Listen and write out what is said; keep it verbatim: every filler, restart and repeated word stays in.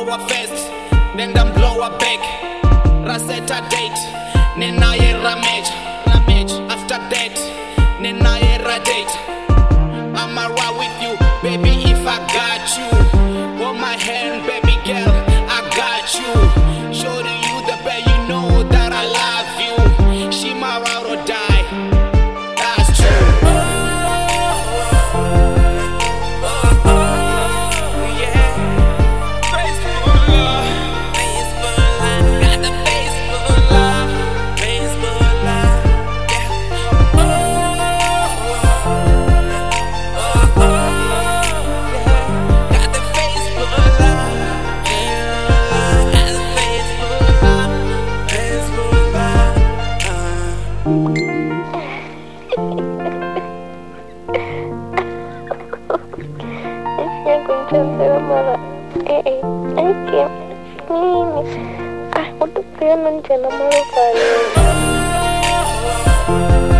our first, then them blow our back. Raseta date, nena ye ramage, ramage. After that, nena ye radate. I'ma ride with you, baby, if I got you. Hold my hand, baby girl, I got you. Showing you the way you know that I love you. She my ride or die, that's true. Eh, eh, I can't. Ini, ah, udah kalian nanti nama lo kali.